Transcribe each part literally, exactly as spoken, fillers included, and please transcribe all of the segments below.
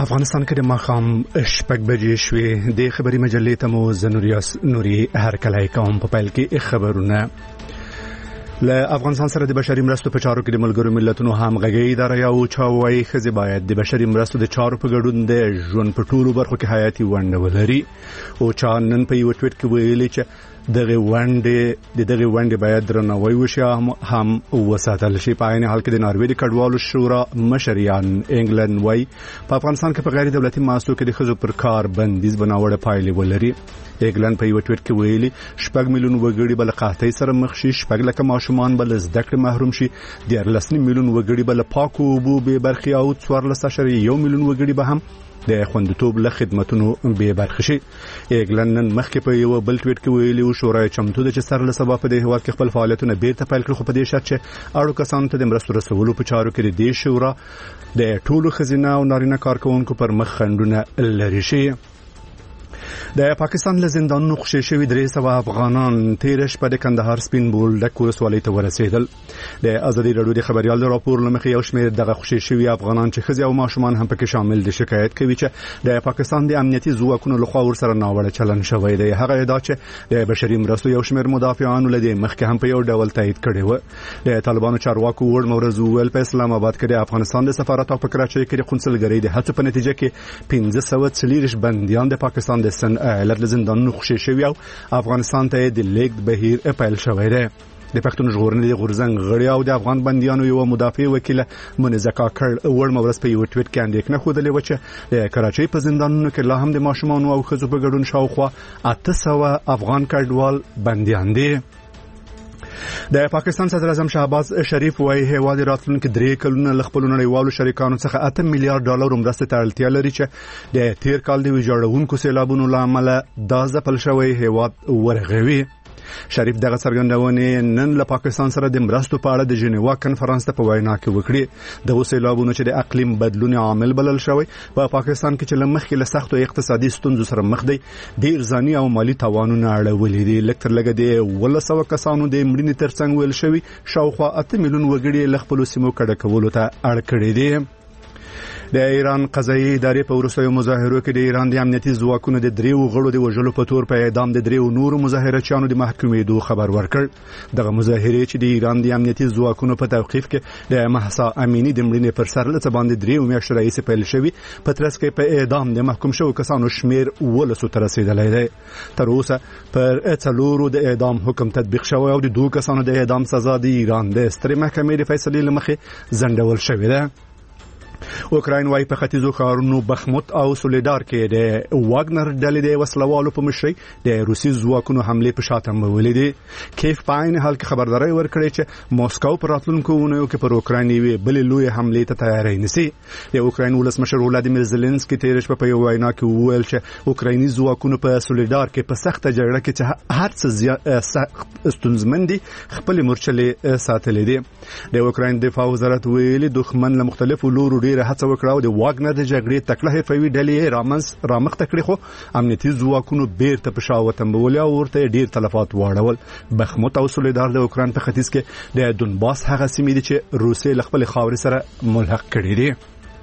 افغانستان کې د ماښام شپږ بجې شوې. د خبري مجلې ته مو زنوریاس نوري هرکلی کوم. په پیل کې خبرونه. له افغانستان سره د بشري مرستو په چارو کې د ملګرو ملتونو همغږي اداره یو چاوي خزي باید د بشري مرستو د چارو په ګډون د ژوند په ټولو برخو کې حیاتي ونډه ولري. او چا نن په یو ټویټ کې ویلي چې دغه ونډه د دغه ونډه باید درناوی وشي هم وساتل شي. په عین حال کې د ناروې د کډوالو شورا مشریان انګلند وای په افغانستان کې په غیر دولتي مؤسسو کې د خزو پر کار بندیز بناوړه پایلې ولري. انګلند په یو ټویټ کې ویلي شپږ میلیون وګړي بل قحطۍ سره مخ شي، شپږ لکه ماشومان بل زده کړې محروم شي، دیارلس میلیون وګړي بل پاکو اوبو به برخي او څوارلس اشاریه یو میلیون وګړي به هم د خوندیتوب له خدماتونو به برخه شي. انګلند نن مخکې په یو بل ټویټ کې ویلي او شورای چمتو د چې سر له سبا په دې هواد کې خپل فعالیتونه بیرته پیل کړي، خو په دې شرط چې اړو کسانو ته د مرستو رسولو په چارو کې د دې شورا د ټولو خزینه او نارینه کارکونکو پر مخ خندونه لري شي. د پاکستان له زندانونو خوشي شوی درې سوه افغانان تیر شپه د کندهار سپین بولدک ولسوالۍ ته ورسېدل. د ازادي راډیو د خبريال راپور لمخې یو شمېر دغه خوشي شوی افغانان چې خزي او ماشومان هم پکې شامل دي شکایت کوي چې د پاکستان د امنیتي ځواکونو لخوا ورسره ناوړه چلن شوی دی. هغه ادعا چې د بشري مرستو یو شمېر مدافعان ولدي مخکې هم په یو ډول تایید کړي و. د طالبانو چارواکو وړ مورز ویل په اسلام آباد کې د افغانستان د سفارت او په کراچۍ کې د قونسلګرۍ د هڅو په نتیجه کې پنځه سوه څلوېښت بنديان د پاکستان د سن ایالت له زندانونو خوشي شوی او افغانستان ته د لیږد بهیر پیل شوی دی. د پښتون ژغورنې د غورزنګ غړي او د افغان بنديانو یو مدافع وکیل منځه کاکړ وړ مورز په یو ټویټ کې اندېښنه خوده و چې د کراچۍ په زندانونو کې لا هم د ماشومان او ښځو په ګډون شاوخوا اته سوه افغان کډوال بنديان دي. د پاکستان صدر اعظم شهباز شریف وايي هیواد راتلونکي درې کلونه ل خپل نړیوالو شریکانو څخه اته میلیارډ ډالر مرسته ته اړتیا لري چې د تیر کال د ویجاړونکو سیلابونو لامل د ځپل شوی هیواد ورغوي. شریف دغه څرګندونه نن له پاکستان سره د مرستو په اړه د جنیوا کنفرانس ته په وینا کې وکړي. د سیلابونو چې د اقلیم بدلون عامل بلل شوی په پاکستان کې چې لمخې له سختو اقتصادي ستونزو سره مخ دی، ډیر ځاني او مالی تاوانونه اړولې دي. لکتر لګه دی ولسو کسانو د مړینې ترڅنګ ویل شوی شاوخوا اته میلیون وګړي له خپل سیمو کډه کولو ته اړ کړي دي. د ایران قضایي ادارې په وروستیو مظاهرو کې د ایران د امنیتي ځواکونو د دریو غړو د وژلو په تور په اعدام د دریو نورو مظاهرچیانو د محکومېدو خبر ورکړ. دغه مظاهرې چې د ایران د امنیتي ځواکونو په توقیف کې د مهسا امینی د مړینې پر سر له باندې دریو میاشتو راهیسې پیل شوی، په ترڅ کې په اعدام د محکوم شوو کسانو شمیر ولسو ته رسیدلی دی. تر اوسه پر څلورو د اعدام حکم تطبیق شوی او د دوه کسانو د اعدام سزا د ایران د سترې محکمې د فیصلې له مخې ځنډول شوې ده. اوکراین وايي په ختیځو ښارونو بخموت او سولیدار کې د واګنر ډلې د وسلوالو په مشرۍ د روسي ځواکونو حمله په شاته مولې دي. کیف په عین حال کې خبرداري ورکړې چې موسکو پر راتلونکو ونیو کې پر اوکراین یې بل لوی حمله ته تیاری نسی. د اوکراین ولسمشر ولادیمیر زيلنسکي تیر شپه په یو وینا کې وویل چې اوکرایني ځواکونو په سولیدار کې په سخته جګړه کې چې هر څه ستونزمندي خپل مورچلې ساتلې دي. د اوکراین دفاع وزارت ویلي دښمن له مختلفو لورو ډیره هڅه وکړه او د واګنر د جګړې تکړه حفوي ډلې رامنس رامخ تکړه خو امنیتي ځواکونو بیرته په شاوته مولیا او ورته ډیر تلفات واړول. بخموت او سولیدار د اوکراین په ختیځ کې د دونباس هغه سیمې دي چې روسیې له خپل خاورې سره ملحق کړي دي.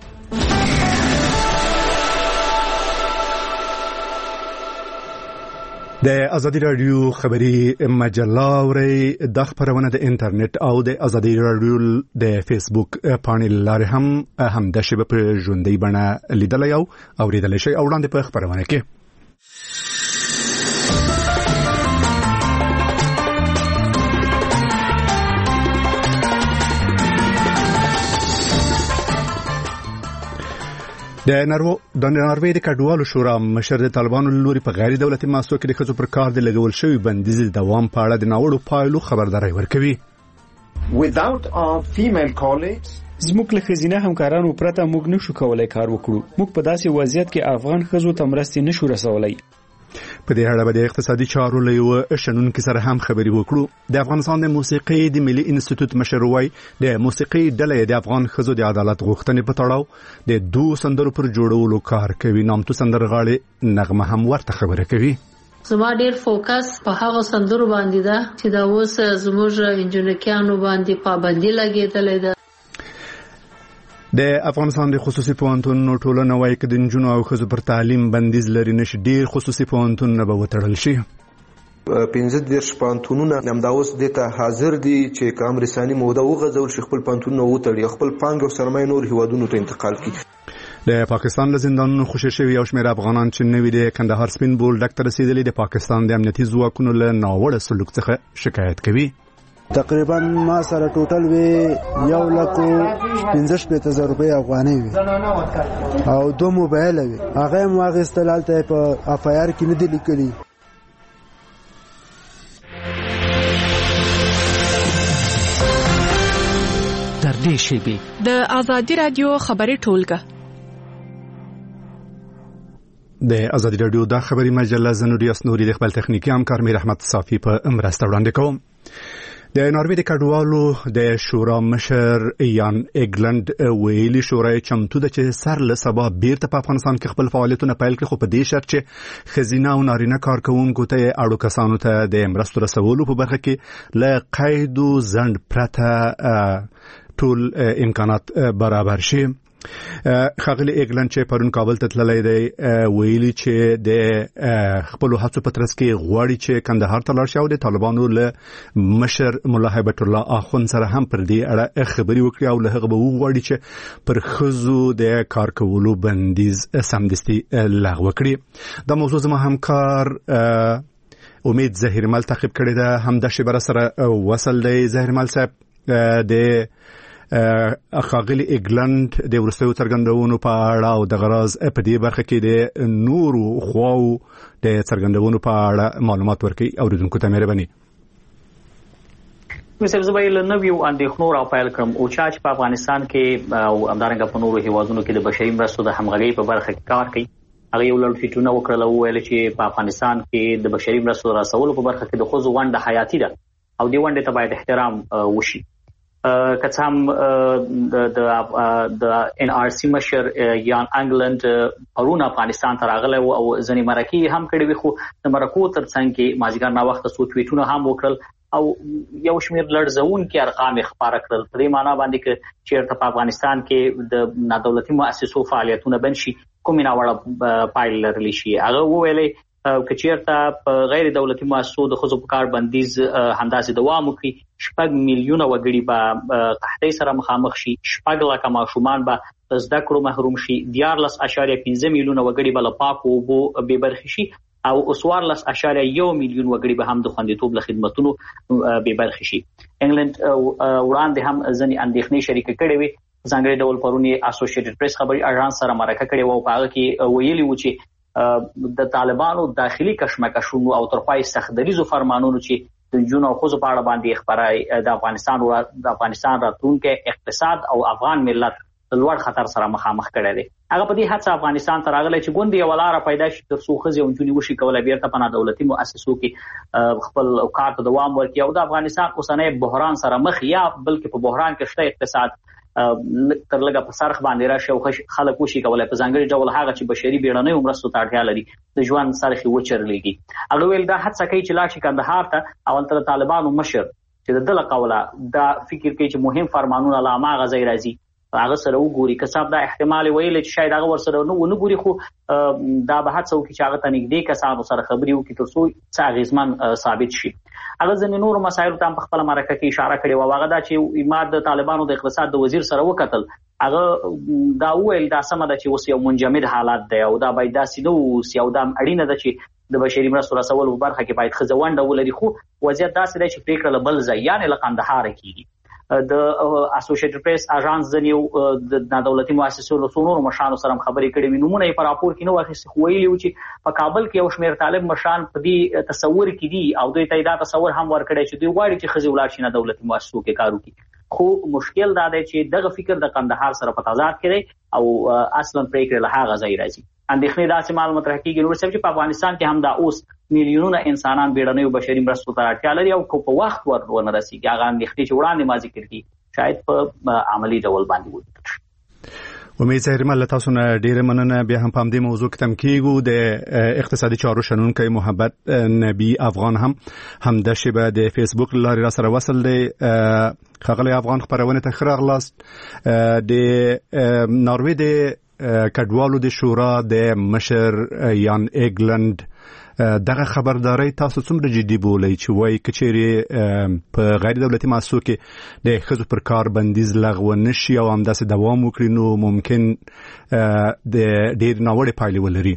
د ازادي راډیو خبري مجله اوري د خبرونه د انټرنیټ او د ازادي راډیو د فیسبوک پاڼې لاره هم هم د شبکې په ژوندۍ بڼه لیدلای او اوریدلای شي او وړاندې په خبرونه کې. د نارو د ناروې د کډوالو شورا مشر د طالبانو لوري په غیر دولتي مؤسسو کې د خزو پر کار د لګول شوی بندیز دوام په اړه د ناوړو پایلو خبرداري ورکوي. Without our female colleagues زموږ له خزینه همکارانو پرته موږ نشو کولای کار وکړو. موږ په داسې وضعیت کې افغان خزو ته مرستې نشو رسولای. په دې اړه د اقتصادي چارو له یو شنونکو سره هم خبري وکړو. د افغانستان د موسیقي د ملي انسټیټیوټ مشر وای د موسیقي ډلې د افغان خزو د عدالت غوښتنې په تړاو د دوه سندرو پر جوړولو کار کوي. نامتو سندرغاړي نغمه هم ورته خبره کوي. زما ډیر فوکس په هغه سندرو باندې ده چې دا اوس زموږ انجنیرانو باندې پابندي لګیدلې ده. د افغانستان د خصوصي پوهنتونونو ټولنه وايي چې د نجونو او ښځو پر تعلیم بندیز لري نشي ډیر خصوصي پوهنتونونه به وتړل شي. پنځه دیرش پوهنتونونه همدا اوس دته حاضر دي چې کوم رساني موده وغځول شي خپل پوهنتونونه وتړي خپل پانګه او سرمایه نور هیوادونو ته انتقال کړي. د پاکستان له زندانونو خوشی شوي یو شمېر افغانان چې نوي د کندهار سپین بولډک ته رسیدلي د پاکستان د امنیتي ځواکونو له ناوړه سلوک څخه شکایت کوي. تقریبا ما سره ټوټل وی یو لک پنځه شپږ زره روپۍ افغانۍ وي او دو موبایل وي هغه مو واغستل هلته په اف آی آر کې نه دي لیکلي. تر دې شیبې د ازادي رادیو خبري ټولګه د ازادي رادیو د خبري مجله زنوریاس نوري د خپل تخنیکی همکار میر احمد صافي په مرسته وړاندې کوم. د ناروې د کډوالو د شورا مشر یان اګلند ویلي شورای چمتو د چې سر له سبا بیرته په افغانستان کې خپل فعالیتونه پیل کړي خو په دې شرط چې خزینه او نارینه کارکونکو ته اړو کسانو ته د مرستو رسولو په برخه کې له قید او ځنډ پرته ټول امکانات برابر شي. خاغلی اګلند چې پرون کابل ته تللی دی ویلي چې د خپل هڅو په ترڅ کې غواړي چې کندهار ته لاړ شي او د طالبانو له مشر مولا هیبت الله اخوند سره هم پر دې اړه خبري وکړي او له هغه به وغواړي چې پر خزو د کار کولو بندیز سمدستي لغوه کړي. دا موضوع زما همکار امید ظهیرمل تعقیب کړی ده هم د شبره سره وصل دی. ظهیرمل صاحب د خاغلی اګلند د ورستیو څرګندونو په اړه او د غراز په دې برخه کې د نورو خواو د څرګندونو په اړه معلومات ورکړي اوریدونکو ته مهرباني. مثل زبایل نویو اندېښنو را پیل کړم او چې په افغانستان کې او همدارنګه په نورو هیوادونو کې د بشري مرستو د همغږۍ په برخه کې کار کوي. هغه یو لړ فیټونه وکړل او ویل چې په افغانستان کې د بشري مرستو رسولو په برخه کې د ښځو ونډه حیاتي ده او دې ونډې ته باید احترام وشي. که څه هم د د ان آر سی مشر یان انګلند پرون افغانستان ته راغلی او ځنې مرکې هم کړې وي خو د مرکو ترڅنګ کې مازیګر ناوخته څو ټویټونه هم وکړل او یو شمېر لړزونکي ارقام یې خپاره کړل. په دې معنا باندې چې چېرته په افغانستان کې د نادولتي مؤسسو فعالیتونه بند شي کومې ناوړه پایلې لرلی شي. هغه وویلی که چېرته په غیر دولتي مؤسسو د ښځو په کار بندیز همداسې دوام وکړي شپږ میلیونه وګړي به قحطۍ سره مخامخ شي، شپږ لکه ماشومان به زده کړو محروم شي، دیارلس اعشاریه پنځه میلیونه وګړي به له پاکو اوبو بې برخې شي او څوارلس اعشاریه یو میلیون وګړي به هم د خوندیتوب له خدمتونو بې برخې شي. انګلند وړاندې هم ځینې اندېښنې شریکې کړې وې. ځانګړي ډول پرون یې اسوسییټډ پریس خبري اژانس سره مرکه کړې وه او په هغه کې ویلي وو چې د طالبانو داخلي کشمکشونو او ترخوای سختدریزو فرمانونو چې د جنونو او خصوص په اړه باندې خبره د افغانستان او د افغانستان راتلونکي اقتصاد او افغان ملت لوړ خطر سره مخامخ کړی دی. هغه په دې هڅه افغانستان ته راغلی چې ګوندې یوه لاره پیدا شي تر څو ښځې او نجونې وشي کولی بیرته په نادولتي مؤسسو کې خپل کار ته دوام ورکړي او د افغانستان اوسنی بحران سره مخ یا بلکې په بحران کې شته اقتصاد تر لږه په سرخ باندې راشي او خلک وشي کولی په ځانګړي ډول هغه چې بشري بیړنیو مرستو ته اړتیا لري د ژوند سرخې وچرلېږي. هغه ویل دا هڅه کوي چې لاړ شي کندهار ته او هلته د طالبانو مشر چې د ده له قوله دا فکر کوي چې مهم فرمانونه له هماغه ځای راځي هغه سره وګوري. که څه دا احتمال ویلی چې شاید هغه ورسره ونه ګوري خو دا به هڅه وکړي چې هغه ته نږدې کسانو سره خبرې وکړي تر څو څه اغېزمن ثابت شي. هغه ځینې نورو مسایلو ته هم په خپله مرکه کې اشاره کړې وه. هغه دا چې ما د طالبانو د اقتصاد د وزیر سره وکتل هغه دا وویل دا سمه ده چې اوس یو منجمد حالات دی او دا باید داسې نه واوسي او دا اړینه ده چې د بشري مرستو رسولو په برخه کې باید ښځه ونډه ولري خو وضعیت داسې دی چې پرېکړه له بل ځای یعنې له قندهاره کېږي. د اسوسییټډ پریس اژانس ځینې د نادولتي مؤسسو له څو نورو مشرانو سره هم خبرې کړې وې. نومونه یې په راپور کې نه واخیستې خو ویلي وو چې په کابل کې یو شمېر طالب مشران په دې تصور کې دي او دوی ته یې دا تصور هم ورکړی چې دوی غواړي چې ښځې ولاړ شي نادولتي مؤسسو کې کار وکړي. خو مشکل دا دی چې دغه فکر د قندهار سره په تضاد کې دی او اصلا پرېکړې له هغه ځای راځي. اندېښنې داسې مال مطرح کېږي نور صاحب چې په افغانستان کې هم دا اوس میلیونونه انسانان بیړنیو بشري مرستو ته اړتیا لري او که په وخت ور ونه رسېږي هغه اندېښنې چې وړاندې ما ذکر کړي شاید په عملي ډول باندې ولیدل شي. امید زهرمل له تاسو نه ډیره مننه. بیا هم په همدې موضوع کې تم کېږو. د اقتصادي چارو شنونکی محبت نبی افغان هم همدا شیبه د فیسبوک له لارې را سره وصل دی. ښاغلی افغان خپرونې ته ښه راغلاست. د ناروې د کډوالو د شورا د مشر یان ایګلند دغه خبرداري تاسو څومره جدي بولئ چې وایي کچېرې په غیر دولتي مؤسسو کې د ښځو پر کار بندیز لغوه نشي او همداسې دوام وکړي نو ممکن د ډېر ناوړې پایلې ولري؟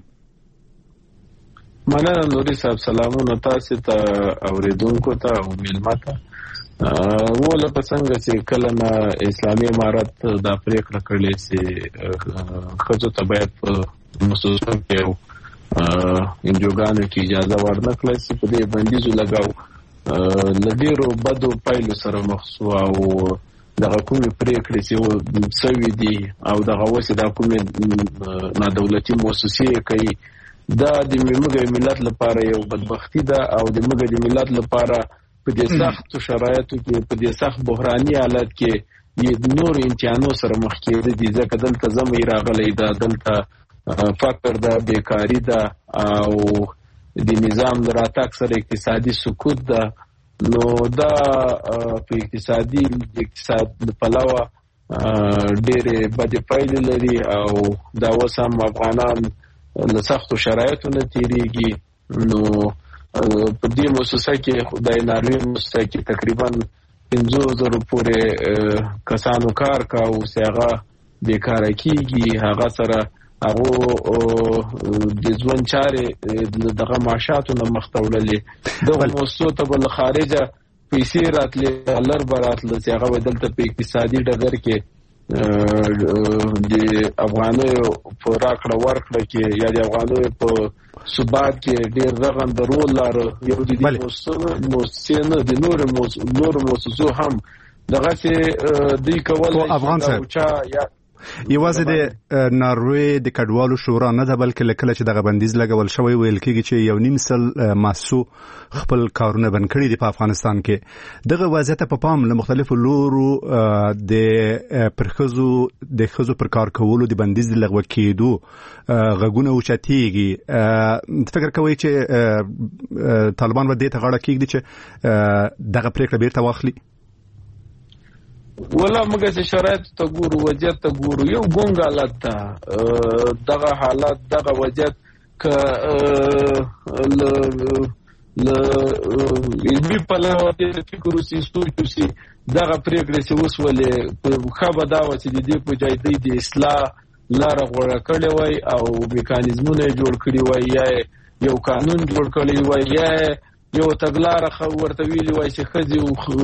مننه نوري صاحب، سلامونه تاسو ته اورېدونکو ته او میلمه ته. وله په څنګه چې کله نه اسلامي امارت دا پرېکړه کړې چې ښځو ته باید په مؤسسو کې انجوګانو کې اجازه ورنکړل شي، په دې بندیزو لګاو له ډېرو بدو پایلو سره مخ شو او دغه کومې پرېکړې چې سوي دي او دغه اوسې دا کومې نادولتي مؤسسې کوي، دا د موږ ملت لپاره یو بدبختي ده او د موږ د ملت لپاره په دې سختو شرایطو کې په دې سخت بحراني حالت کې نور امتحانو سره مخ کېده دي. ځکه دلته زمې راغلی ده، دلته فقر ده، بیکاری ده او د نظام د راتګ سره اقتصادي سقوط ده. نو دا په اقتصادي اقتصاد پلوه ډېرې بدې پایلې لري او دا اوس هم افغانان له سختو شرایطو نه تېرېږي. نو په دې مؤسسه کې د ناروې مؤسسه کې تقریبا پنځو زرو پورې کسانو کار کاوه، اوس هغه بیکاره کېږي، هغه سره هغه د ژوند چارې دغه معاشاتو نه مخ ته وړلې. دغه مؤسسو ته به له خارجه پیسې راتلې، ډالر به راتله چې هغه به دلته په اقتصادي ډګر کې د افغانیو په راکړه ورکړه کې یا د افغانیو په ثبات کې ډېر رغنده رول لاره. یو د دې مؤسسې نه د نورو مؤسسو هم دغسې دوی کولی شي یوازې د ناروې د کډوالو شورا نه ده بلکې له کله چې دغه بندیز لګول شوی ویل کېږي چې یو نیم سل مؤسسو خپل کارونه بند کړي دي په افغانستان کې. دغه وضعیت په پام له مختلفو لورو د پر ښځو د ښځو پر کار کولو د بندیز د لغوه کېدو غږونه اوچتېږي. فکر کوئ چې طالبان به دې ته غاړه کېږدي چې دغه پرېکړه بیرته واخلي؟ ولا موږ چې شرایط ته ګورو، وضعیت ته ګورو، یو ګونګ حالت ده. دغه حالت دغه وضعیت که له علمي پلوه ډېر فکر وسي، سوچ وسي، دغه پرېکړې چې وسولې ښه به دا وه چې د دې په ځای دوی د اصلاح لاره غوره کړې وای او میکانیزمونه یې جوړ کړي وای، یا یو قانون جوړ کړی وای، یا یو تګلاره ورته ویلي وای چې ښځې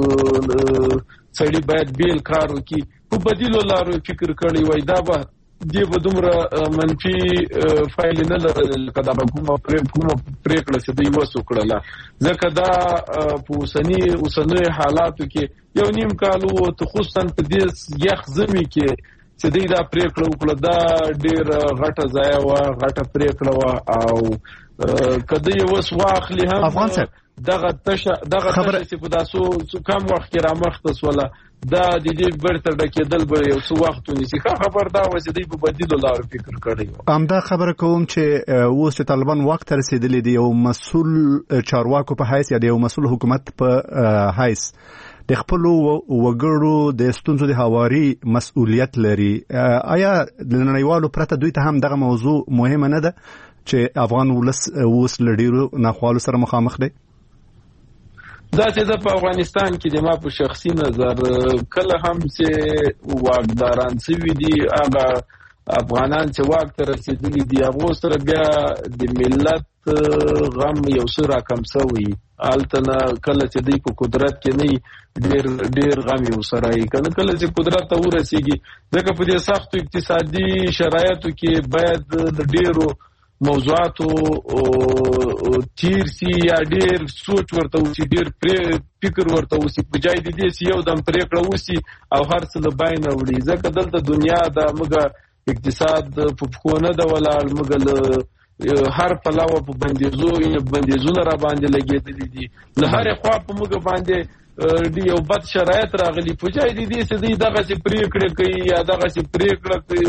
سړي باید بیل کار وکړي. په بدیلو لارو فکر کړی وای، دا به دې به دومره منفي فایلې نه لرلې لکه دغه کومه پرېکړه چې دوی وس وکړله. ځکه دا په اوسني اوسنیو حالاتو کې یو نیم کال و، خصوصا په دې یخ ژمي کې چې دوی دا پرېکړه وکړه، دا ډېره غټه ځایه وه، غټه پرېکړه وه او که دوی اوس واخلي هم دغه تشه دغه تشه چې په داسو کم وخت کې رامخته سوله، دا د دې بیرته ډکېدل به یو څه وخت ونیسي. ښه خبر دا وه چې دوی په بدیلو لارو فکر کړی و. همدا خبره کوم چې اوس چې طالبان واک ته رسېدلي دي، یو مسؤل چارواکو په حیث یا د یو مسؤل حکومت په حیث د خپلو وګړو د ستونزو د هواري مسؤلیت لري. آیا د نړیوالو پرته دوی ته هم دغه موضوع مهمه نه ده چې افغان ولس اوس له ډېرو ناخوالو سره مخامخ دی؟ دا چې د په افغانستان کې د ما په شخصي نظر کله هم چې واکداران شوي دي، هغه افغانان چې واک ته رسېدلي دي، هغو سره بیا د ملت غم یو څه راکم شوی. هلته نه کله چې دوی په قدرت کې نه ډېر ډېر غم یې ورسره وي، که نه کله چې قدرت ته ورسېږي. ځکه په دې سختو اقتصادي شرایطو کې باید د ډېرو موضوعاتو تیر سی یا ډېر سوچ ورته وسي، ډېر فکر ورته وسي، په ځای د دې چې یو دم پرېکړه وسي او هر څه له بینه وړي. ځکه دلته دنیا د موږ اقتصاد په پښو نه ده ولاړ، موږ له هر پلوه په بندیزو بندیزونه را باندې لګېدلي دي، له هرې خوا په موږ باندې یو بد شرایط راغلي. په ځای د دې چې دوی دغسې پرېکړې کوي یا دغسې پرېکړه کوي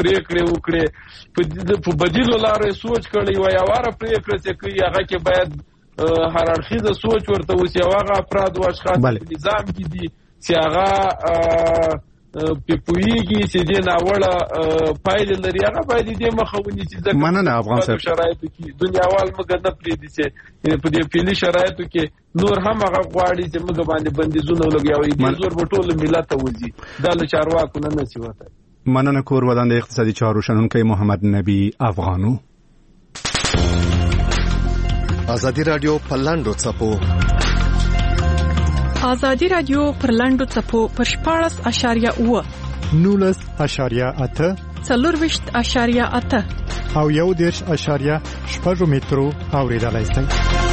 پریکړې وکړي په بدیلو لارې سوچ کړي وای اواره پریکړه چې کوي هغه کې باید هر اړخیزه سوچ ورته وسی او هغه افراد او اشخاص په نظام کې دي چې هغه په پویږي چې د ناوړه پایلې لري هغه باید دې مخه ونیسي ځکه مننه افغان صاحب شرایطو کې دنیاوال موږ نه پریږدي چې په دې پیلي شرایطو کې نور هم هغه غواړي چې موږ باندې بندیزونه ولګوي دې زور په ټول ملت وځي دا له چارواکو نه نسی وته. مننه کور ودان د اقتصادي چارو شنونکی محمد نبی افغانو. ازادي رادیو په لاندو څپو ازادي رادیو پر لاندو څپو پر شپاړس اشاریه اوه نولس اشاریه اته څلورویشت اشاریه اته او یو دېرش اشاریه شپږ مترو اوریدلای شئ.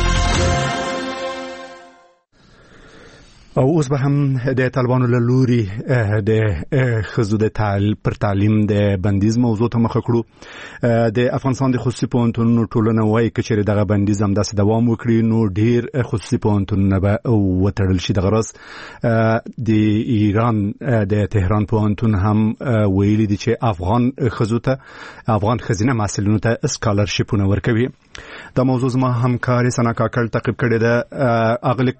او اوس به هم د طالبانو له لوري د ښځو د تعلیم پر تعلیم د بندیز موضوع ته مخه کړو. د افغانستان د خصوصي پوهنتونونو ټولنه وایي که چېرې دغه بندیز همداسې دوام وکړي نو ډېر خصوصي پوهنتونونه به وتړل شي. دغه راز د ایران د تهران پوهنتون هم ویلي دي چې افغان ښځو ته افغان ښځینه محصلینو ته اسکالرشیپونه ورکوي. دا موضوع زما همکارې سنا کاکړ تعقیب کړې ده. اغلق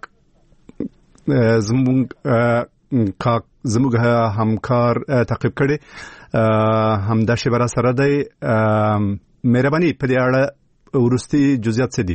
زموږ زموږ همکار تعقیب کړي همدا شی برا سره دی. مهرباني په دې اړه ورستي جزئیات څه دي؟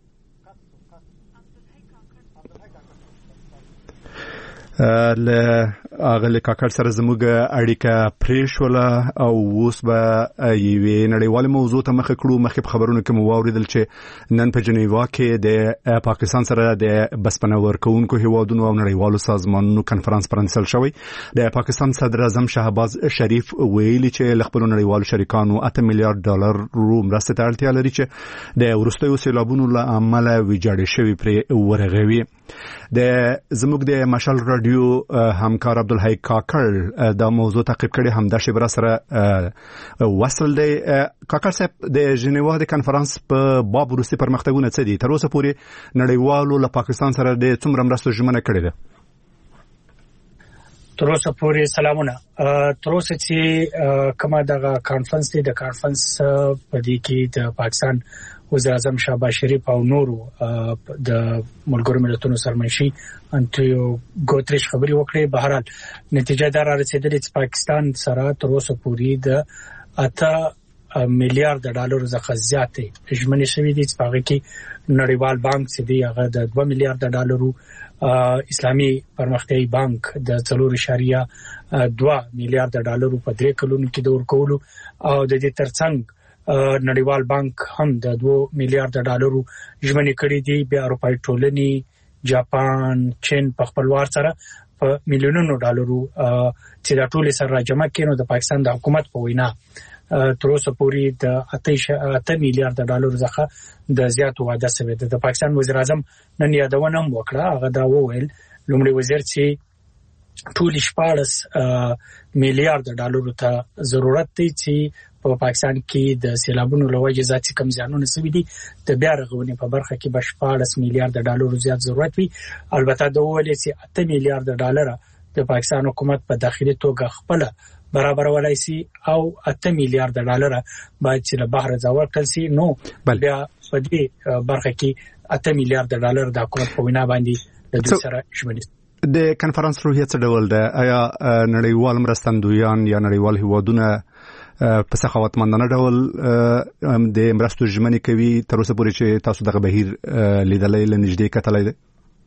له اغله کاکړ سره زموږ اړیکه پریښوله او اوس به یوې نړیواله موضوع ته مخه کړو. مخکې په خبرونو کې مو واوریدل چې نن په جنیوا کې د پاکستان سره د بسپنه ورکوونکو هیوادونو او نړیوالو سازمانونو کنفرانس پرانیستل شوی. د پاکستان صدر اعظم شهباز شریف ویلي چې له خپلو نړیوالو شریکانو اته میلیارډ ډالر رو مرستې ته اړتیا لري چې د وروستیو سیلابونو له امله ویجاړې شوي پرې ورغوي. د زموږ د مشال رادیو همکار عبدالحی کاکړ دا موضوع تعقیب کړي همدا شی برا سره وصل دی. کاکړ صاحب د ژنیوا د کنفرانس په باب وروستي پرمختګونه څه دي؟ تر اوسه پورې نړیوالو له پاکستان سره د څومره مرستو ژمنه کړې ده؟ تر اوسه پورې سلامونه. تر اوسه چې کومه دغه کانفرنس دی د کانفرنس په دې کې د پاکستان وزیر اعظم شهباز شریف او نورو د ملګرو ملتونو سرمنشي انټریو ګوتریش خبري وکړي. به هر حال نتیجه دار رسیدلې چې پاکستان سره تر اوسه پورې د اته میلیارډ ډالر څخه زیاتې ژمنې شوې دي چې هغه کې نړیوال بانک چې دی هغه د دوه میلیارډ ډالرو، اسلامي پرمختیایي بانک د څلور اشاریه دوه میلیارډ ډالرو په درې کلونو کې د ورکولو او د دې ترڅنګ نړیوال بانک هم د دوه میلیارډ ډالرو ژمنې کړې دي. بیا اروپایي ټولنې، جاپان، چین په خپلوار سره په میلیونونو ډالرو چې دا ټول سره راجمع کړي. نو د پاکستان د حکومت په وینا تر اوسه پورې د اته میلیارډ ډالرو څخه د زیاتو وعده شوې ده. د پاکستان وزیر اعظم نن یادونه هم وکړه. هغه دا وویل لومړی وزیر چې ټول شپاړس میلیارډ ډالرو ته ضرورت دی چې په پاکستان کې د سیلابونو له وجې ذاتي کم زیانونه شوي دي. د بیا رغونې په برخه کې به شپاړس میلیارډ ډالرو زیات ضرورت وي. البته دا وویل چې اته میلیارډ ډالر د پاکستان حکومت په داخلي توګه خپل برابرولای شي او اته میلیارډ ډالر باید چې له بهر ځوړ کړل شي. نو بیا په دې برخه کې اته میلیارډ ډالر د حکومت په وینا باندې د دوی سره ژمنې. د کنفرانس روحیه څه ډول ده؟ آیا نړیوال مرستندویان یا نړیوال هیوادونه په سخاوتمندانه ډول د مرستو ژمنې کوي؟ تر اوسه پورې چې تاسو دغه بهیر لیدلی له نږدې کتلی دی؟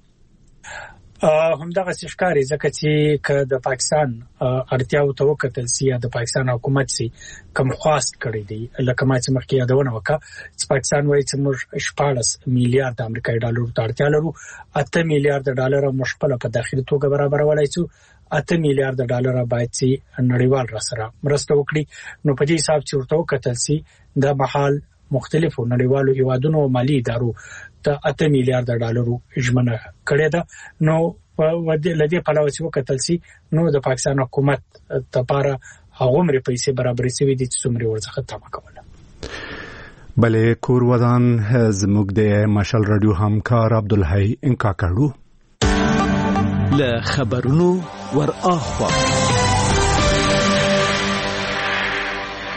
همدغه ښکاري ځکه چې که د پاکستان اړتیاو ته وکتل سي یا د پاکستان حکومت سي کوم خواست کړی دی لکه ما چې مخکې یادونه وکړه چې پاکستان وایي چې موږ شپاړس میلیارډ امریکایي ډالر ته اړتیا لرو، اته میلیارډ ډالر موږ خپل په داخلي توګه برابرولای شو، اته میلیارډ ډالر باید چې نړیوال را سره مرسته وکړي. نو په دې حساب چې ورته وکتل سي د محل مختلفو نړیوالو هیوادونو او مالی ادارو ته اته میلیارډ ډالرو ژمنه کړې ده. نو لدې په لور چې وکتل سي نو د پاکستان حکومت لپاره هغه مری پیسې برابرې شوې دي چې څومره ورڅخه تمه کوله. بلې کور ودان زموږ د مشال رادیو همکار عبدالحی انکا کړو له خبرونو ور اخوا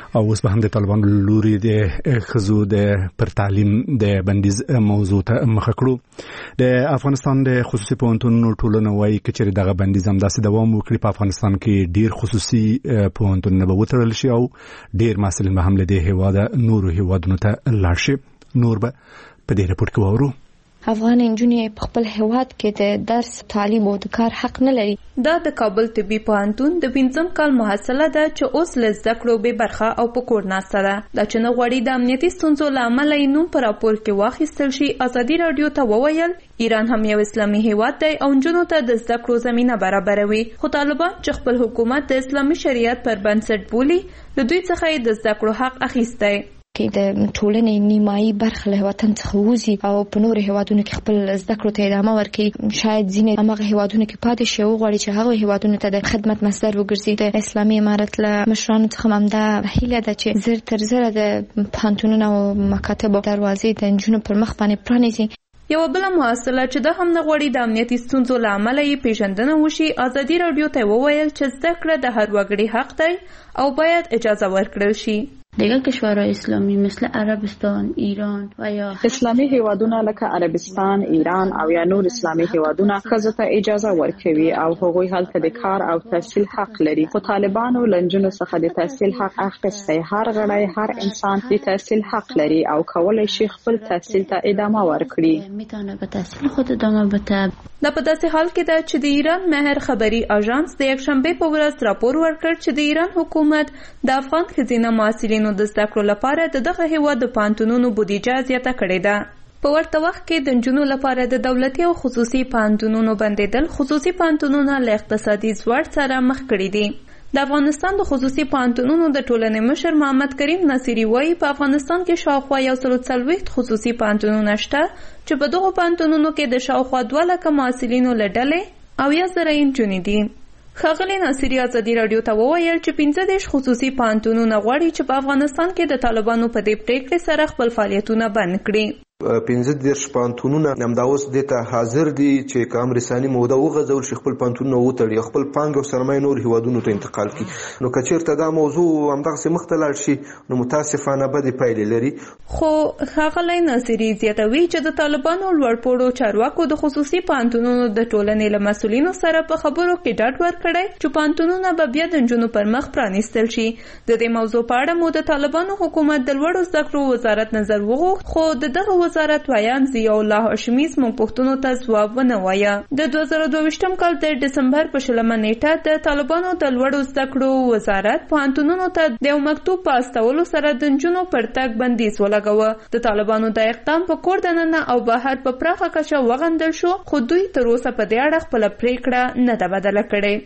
او اوس به هم د طالبانو لوري د خزو د پر تعلیم د بندیز موضوع ته مخ کړو. د افغانستان د خصوصي پوهنتونونو ټولنه وایي چې چیرې دغه بندیز هم داسې دوام وکړي په افغانستان کې ډیر خصوصي پوهنتونونه به وتړل شي او ډیر محصلین به هم له دې هیواده نورو هیوادونو ته لاړ شي. نور به په دې رپورټ کې واورو. افغان انجونې په خپل هیواد کې د درس تعلیم او د کار حق نه لري. دا د کابل طبي پوهنتون د پنځم کال محصله ده چې اوس له زده کړو بې برخه او په کور ناسته ده. دا چې نه غواړي د امنیتي ستونزو له امله یې نوم په راپور کې واخیستل شي. ازادي راډیو ته وویل ایران هم یو اسلامي هیواد دی او نجونو ته د زده کړو زمینه برابروي، خو طالبان چې خپل حکومت د اسلامي شریعت پر بنسټ بولي له دوی څخه یې د زده کړو حق اخیستی. کې د ټولنې نیمایي برخه له وطن څخه وځي او په نورو هیوادونو کې خپل زده کړو ته ادامه ورکړي. شاید ځینې هغه هیوادونو کې پاتې شي او غواړي چې هغه هیوادونو ته د خدمت مصدر وګرځي. د اسلامي امارت له مشرانو څخه هم دا هیله ده چې زر تر زره د پوهنتونونو او مکاتبو دروازې د نجونو پر مخ باندې پرانیزي. یو بل محصله چې د هم نه غواړي د امنیتي ستونزو له امله یې پیژندنه وشي، ازادي راډیو ته وویل چې زده کړه د هر وګړي حق دی او باید اجازه ورکړل شي. دیگر کشورهای اسلامی مثل عربستان، ایران و یا اسلامی هیوادونه لکه عربستان، ایران او یا نور اسلامی هیوادونه ښځو ته اجازه ورکوي او هغوی هلته د کار او تحصیل حق لري. خو طالبانو له نجونو څخه د تحصیل حق اخیستی. هر غړی، هر انسان د تحصیل حق لري او کولی شي خپل تحصیل ته ادامه ورکړي. میتونه به تحصیل خود ادامه بده. دا په داسې حال کې ده چې د ایران مهر خبري اژانس د یکشنبه په ورځ راپور ورکړ چې د ایران حکومت د افغان ښځینه محصلینو د زده کړو لپاره د دغه هیواد د پوهنتونونو بودیجه زیاته کړې ده. په ورته وخت کې د نجونو لپاره د دولتي او خصوصي پوهنتونونو بندیدل خصوصي پوهنتونونه له اقتصادي ځواړ سره مخ کړي دي. د افغانستان د خصوصي پوهنتونونو د ټولنې مشر محمد کریم ناصری وایي په افغانستان کې شاوخوا یو سل څلوېښت خصوصي پوهنتونونه شته چې په دغو پوهنتونونو کې د شاوخوا دوه لکه محصلینو له ډلې او یا زره نجونې دي. ښاغلي ناصري ازادي راډیو ته وویل چې پنځه دېرش خصوصي پوهنتونونه غواړي چې په افغانستان کې د طالبانو په دې پریکړې سره خپل فعالیتونه بند کړي. پنځه دېرش پوهنتونونه همدا اوس دې ته حاضر دي چې که امرساني موده وغځول شي خپل پوهنتونونه وتړي، خپل پانګه او سرمایه نور هیوادونو ته انتقال کړي. نو که چېرته دا موضوع همدغسې مخته لاړ شي نو متاسفانه بدې پایلې لري. خو ښاغلی ناصري زیاتوي چې د طالبانو لوړپوړو چارواکو د خصوصي پوهنتونونو د ټولنې له مسؤلینو سره په خبرو کې ډاډ ورکړی چې پوهنتونونه به بیا د نجونو پر مخ پرانیستل شي. د دې موضوع په اړه مو د طالبانو حکومت د لوړو زده کړو وزارت نظر وغوښت، خو د دغه وزارت ویان ضیاء الله هاشمي زموږ پوښتنو ته ځواب ونه وایه. د دوه زره دوه ویشتم کال د ډسمبر په شلمه نیټه د طالبانو د لوړو زده کړو وزارت پوهنتونونو ته د یو مکتوب په استولو سره د نجونو پر تګ بندیز ولګاوه. د طالبانو د اقدام په کور دننه او بهر په پراخه کچه وغندل شو، خو دوی تر اوسه په دې اړه خپله پریکړه نه ده بدله کړې.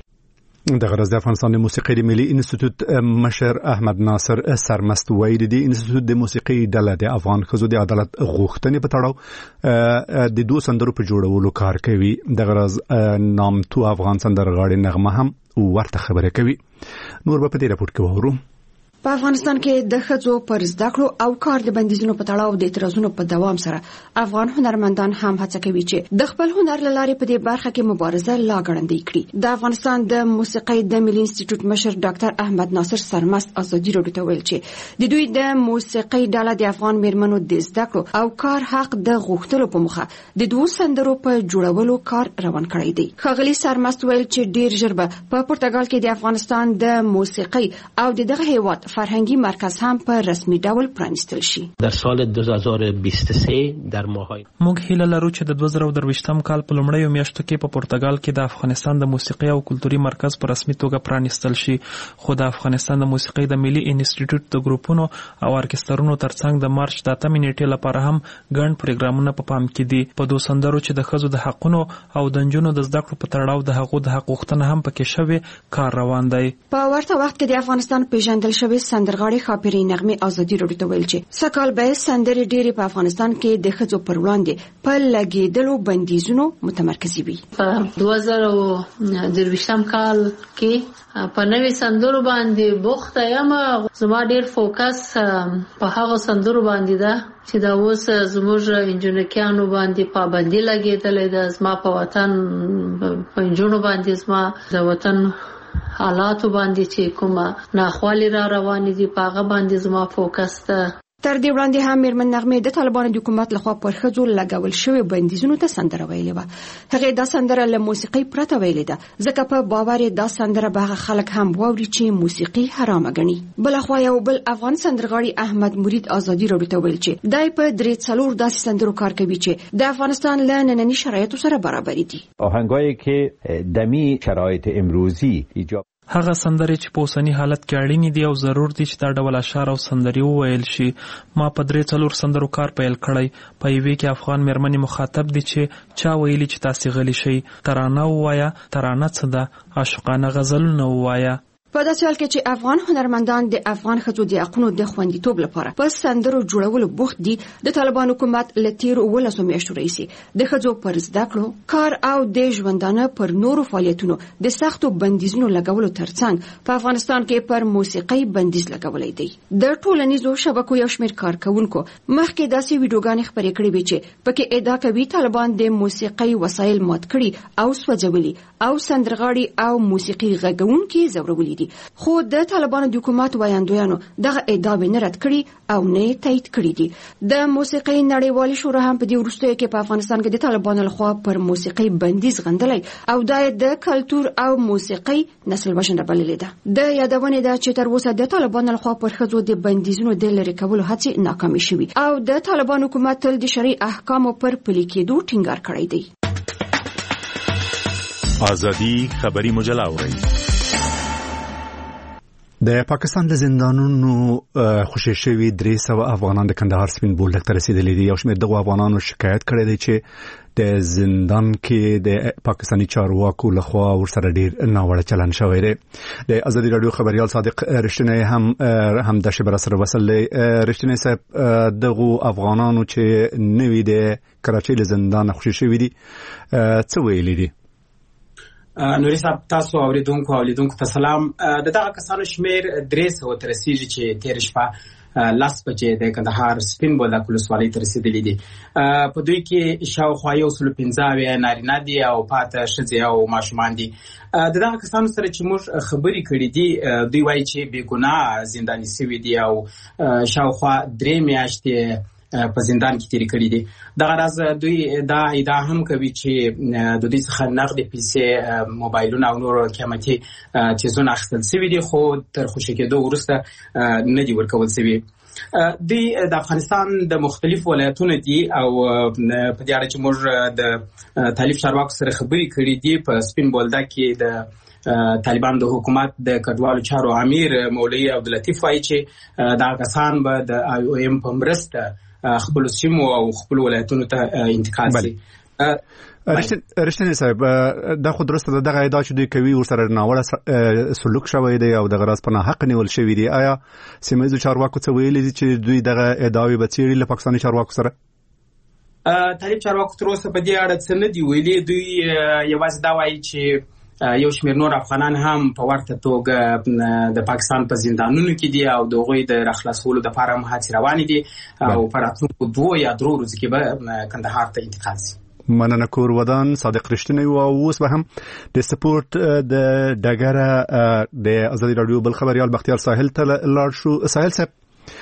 د غرض د افغانستان د موسیقي د ملي انسټیټیوټ مشر احمد ناصر سرمست وایي د انسټیټیوټ د موسیقي ډله د افغان ښځو د عدالت غوښتنې په تړاو د دوه سندرو په جوړولو کار کوي. د غرض نامتو افغان سندرغاړي نغمه هم ورته خبرې کوي. نور به په دې راپور کې وورو. په افغانستان کې د ښځو پر زده کړو او کار د بندیزونو په تړاو د اعتراضونو په دوام سره افغان هنرمندان هم هڅه کوي چې د خپل هنر له لارې په دې برخه کې مبارزه لا ګړندۍ کړي. د افغانستان د موسیقۍ د ملي انسټیټیوټ مشر ډاکټر احمد ناصر سرمست ازادي راډیو ته ویل چې د دوی د موسیقۍ ډله د افغان میرمنو د زده کړو او کار حق د غوښتلو په موخه د دوه سندرو په جوړولو کار روان کړی دی. ښاغلي سرمست ویل چې ډیر ژر به په پرتګال کې د افغانستان د موسیقۍ او دغه هیواد فرهنگی مرکز هم په رسمي ډول پرانیستل شي. در سال دو هزار و بیست و سه در ماهای موږ هیله لرو چې د دوه زره او درویشتم کال په لومړیو میاشتو کې په پرتګال کې د افغانستان د موسیقۍ او کلتوري مرکز په رسمي توګه پرانیستل شي. خو د افغانستان د موسیقۍ د ملي انسټیټیوټ د ګروپونو او ارکسترونو ترڅنګ د مارچ د اتمې نیټې لپاره هم ګڼ پروګرامونه په پام کې دي. په دوه سندرو چې د ښځو د حقونو او د نجونو د زده کړو په تړاو د هغو د حق غوښتنه هم پکې شوې کار روان دی. په ورته وخت کې د افغانستان پیژندل شوی سندرغاړي خاپری نغمه ازادي راډیو ته ویل چې سکهال به سندرې ډېرې په افغانستان کې د ښځو پر وړاندې په لګېدلو بندیزونو متمرکزي وي. په دوه زره او درویشتم کال کې په نوې سندرو باندې بوخته یم. زما ډېر فوکس په هغه سندرو باندې ده چې دا اوس زموږ انجونکیانو باندې پابندي لګېدلې ده. زما په وطن په انجونو باندې زما د وطن حالات باندې چې کومه ناخوالي را روانې دي په هغه باندې زما فوکس ده. تر دې وړاندې هم میرمن نغمې د طالبانو د حکومت لخوا پر ښځو لګول شوی بندیزونو ته سندره ویلې وه. هغې دا سندره له موسیقۍ پرته ویلې ده ځکه په باور دا سندره به هغه خلک هم واوري چې موسیقي حرامه ګڼي. بلخوا یو بل افغان سندرغاړي احمد مرید ازادي راډیو ته ویل چې دای په درې څلور داسې سندرو کار کوي چې د افغانستان له ننني شرایطو سره برابر دي. آهنگایی که دمی شرایط امروزی ایجاب هغه سندرې چې په اوسنی حالت کې اړینې دي او ضرور دي چې دا ډول اشعار او سندرې وویل شي. ما په درې څلور سندرو کار پیل کړی. په یوې کې افغان میرمنې مخاطب دي چې چا ویلي چې تاسې غلی شئ، ترانه ووایه، ترانه څه ده، عاشقانه غزلونه ووایه. په داسې حال کې چې افغان هنرمندان د افغان ښځو د حقونو د خوندیتوب لپاره په سندرو جوړولو بوخت دي، د طالبانو حکومت له تیرو اوولسو میاشتو راهیسې د ښځو پر زده کړو، کار او د ژوندانه پر نورو فعالیتونو د سختو بندیزونو لګولو ترڅنګ په افغانستان کې پر موسیقۍ بندیز لګولی دی. د ټولنیزو شبکو یو شمېر کارکوونکو مخکې داسې ویډیوګانې خپرې کړې وې چې پکې ادعا کوي طالبان د موسیقۍ وسایل مات کړي او سوځولي او سندرغاړي او موسیقي غږونکي ځورولي دي. خو د طالبانو د حکومت وایاندویانو دغه ادعاوې نه رد کړي او نه تایید کړي دي. د موسیقۍ نړیوالې شورا هم په دې وروستیو کې په افغانستان کې د طالبانو لخوا پر موسیقۍ بندیز غندلی او دا د کلتور او موسیقۍ نسل وژنه بللې ده. د یادونې ده چې تر اوسه د طالبانو لخوا پر ښځو د بندیزونو د لرې کولو هڅې ناکامې شوي او د طالبانو حکومت تل د شرعي احکامو پر پلي کېدو ټینګار کړی دی. آزادی خبری مجله اورئ. د پاکستان د زندانونو خوشی شوي درې سوه افغانان د کندهار سپین بولدک ته رسیدلي دي. یو شمېر دغو افغانانو شکایت کړی دی چې د زندان کې د پاکستاني چارواکو لخوا ورسره ډیر ناوړه چلند شوی دی. د ازادي راډیو خبریال صادق رښتینی هم هم د شبر سره وصل دی. رښتینی صاحب، دغو افغانانو چې نوی د کراچۍ له زندان خوشی شوي دي څه ویلي دي؟ نوري صاحب، تاسو اوریدونکو او لیدونکو ته سلام. د دغه کسانو شمیر درې سوه ته رسیږي چې تېره شپه لس بجې د کندهار سپین بولدک ولسوالۍ ته رسېدلي دي. په دوی کې شاوخوا یو سلو پنځه اویا نارینه دي او پاته ښځې او ماشومان دي. د دغه کسانو سره چې موږ خبرې کړې دي دوی وایي چې بې ګناه زنداني سوي دي او شاوخوا درې میاشتې په زندان کې تیرې کړې دي. دغه راز دوی دا ادعا هم کوي چې د دوی څخه نغدې پیسې، موبایلونه او نور قیمتي څیزونه اخیستل شوي دي خو تر خوشي کېدو وروسته نه دي ورکول شوي. دوی د افغانستان د مختلفو ولایتونو دي او په دې اړه چې موږ د طالب چارواکو سره خبرې کړې دي په سپین بولدک کې د طالبان د حکومت د کډوالو چارو امیر مولوي عبداللطیف وایي چې دا کسان به د آی او ایم په مرسته خپل سیمو او خپل ولایتونو ته انتقال شي. رښتینی صاحب، دا خو درسته ده دغه ادعا چې دوی کوي ورسره ناوړه سلوک شوی دی او دغه راز په ناحق نیول شوي دي. آیا سیمه ییزو چارواکو څه ویلي دي چې دوی دغه ادعاوې به څېړي له پاکستاني چارواکو سره؟ طالب چارواکو تر اوسه په دې اړه څه نه دي ویلي. دوی یوازې دا وایي چې یو شمېر نور افغانان هم په ورته توګه د پاکستان په زندانونو کې دي او د هغوی د راخلاصولو دپاره هم هڅې روانې دي او په راتلونکو دوو یا درو ورځو کې به کندهار ته انتقال شي. مننه کور ودان صادق رښتینی و. اوس به هم د سپورت د ډګره د ازادي راډیو بل خبریال بختیار ساحل ته لاړ شو. ساحل صاحب،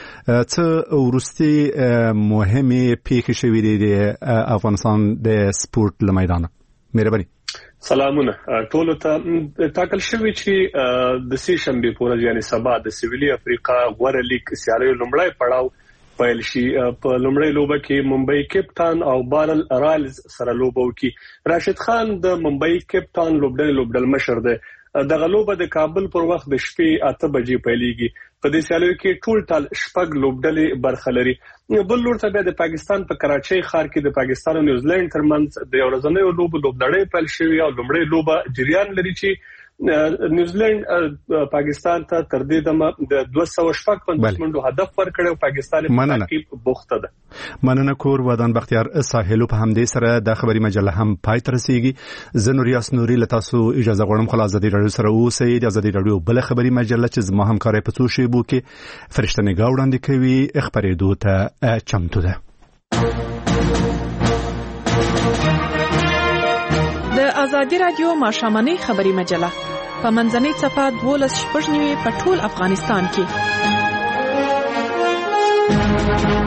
څه وروستي مهمې پیښې شوې دي د افغانستان د سپورت له میدانه؟ مهرباني. سلامونه ټولو ته. ټاکل شوی چې د سې شنبې په ورځ یعنی سبا د سویلي افریقا غوره لیګ سیاریو لومړی پړاو پیل شي. په لومړی لوبه کې ممبئی کیپ ټاون او بارل رایلز سره لوبه وکړي. راشد خان د ممبئی کیپ ټاون لوبډل لوبډل مشر دی. دغه لوبه د کابل پر وخت د شپې اته بجې پیلېږي. په دې سیالیو کې ټول ټال شپږ لوبډلې برخه لري. بل لور ته بیا د پاکستان په کراچۍ ښار کې د پاکستان او نیوزیلند ترمنځ د یو ورځنیو لوبو لوبډلې پیل شوې او لومړی لوبه جریان لري چې نیوزیلند پاکستان ته تر دې دمه د دوه سوه شپږ پنځوس منډو هدف ورکړی او پاکستان په تعقیب بوخته ده. مننه کور ودان بختیار ساحل. په همدې سره د خبري مجله هم پای ته رسیږي. زه نوریاس نوري له تاسو اجازه غواړم خو ازادي راډیو سره اوسئ. د ازادي راډیو بل خبري مجله چې زما همکاري په څو شیبو کې فرشته نگاه وړاندې کوي خبرېدو ته چمتو ده. د ازادي راډیو ماښامنۍ خبري مجله په منځنۍ څپه دولس شپږ نوي په ټول افغانستان کې.